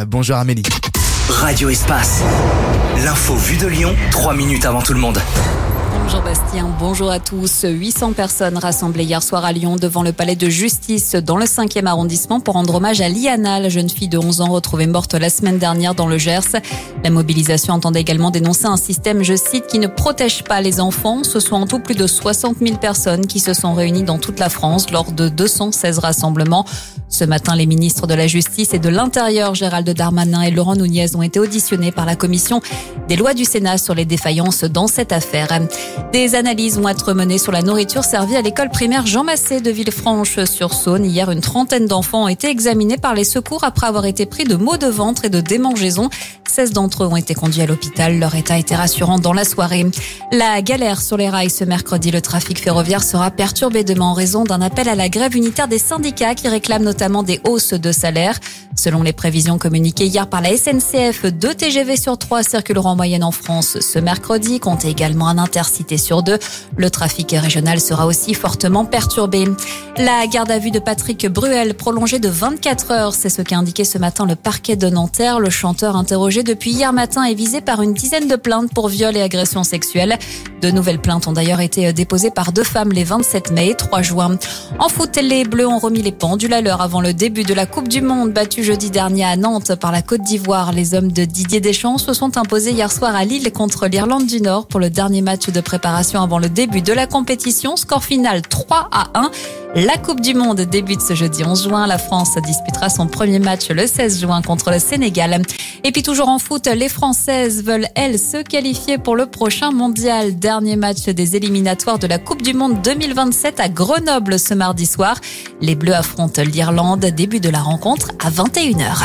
Bonjour Amélie. Radio Espace. L'info vue de Lyon, 3 minutes avant tout le monde. Bonjour Bastien, bonjour à tous. 800 personnes rassemblées hier soir à Lyon devant le palais de justice dans le 5e arrondissement pour rendre hommage à Liana, la jeune fille de 11 ans retrouvée morte la semaine dernière dans le Gers. La mobilisation entendait également dénoncer un système, je cite, qui ne protège pas les enfants. Ce sont en tout plus de 60 000 personnes qui se sont réunies dans toute la France lors de 216 rassemblements. Ce matin, les ministres de la Justice et de l'Intérieur, Gérald Darmanin et Laurent Nunez, ont été auditionnés par la commission des lois du Sénat sur les défaillances dans cette affaire. Des analyses vont être menées sur la nourriture servie à l'école primaire Jean Massé de Villefranche-sur-Saône. Hier, une trentaine d'enfants ont été examinés par les secours après avoir été pris de maux de ventre et de démangeaisons. 16 d'entre eux ont été conduits à l'hôpital. Leur état était rassurant dans la soirée. La galère sur les rails ce mercredi. Le trafic ferroviaire sera perturbé demain en raison d'un appel à la grève unitaire des syndicats qui réclament notamment des hausses de salaire. Selon les prévisions communiquées hier par la SNCF, 2 TGV sur 3 circuleront en moyenne en France ce mercredi. Comptez également un intercité sur 2. Le trafic régional sera aussi fortement perturbé. La garde à vue de Patrick Bruel prolongée de 24 heures. C'est ce qu'a indiqué ce matin le parquet de Nanterre. Le chanteur interrogé depuis hier matin est visé par une dizaine de plaintes pour viol et agression sexuelle. De nouvelles plaintes ont d'ailleurs été déposées par 2 femmes les 27 mai et 3 juin. En foot, les Bleus ont remis les pendules à l'heure avant le début de la Coupe du Monde, battue jeudi dernier à Nantes par la Côte d'Ivoire. Les hommes de Didier Deschamps se sont imposés hier soir à Lille contre l'Irlande du Nord pour le dernier match de préparation avant le début de la compétition. Score final 3-1. La Coupe du Monde débute ce jeudi 11 juin. La France disputera son premier match le 16 juin contre le Sénégal. Et puis toujours en foot, les Françaises veulent, elles, se qualifier pour le prochain mondial. Dernier match des éliminatoires de la Coupe du Monde 2027 à Grenoble ce mardi soir. Les Bleus affrontent l'Irlande. Début de la rencontre à 21h.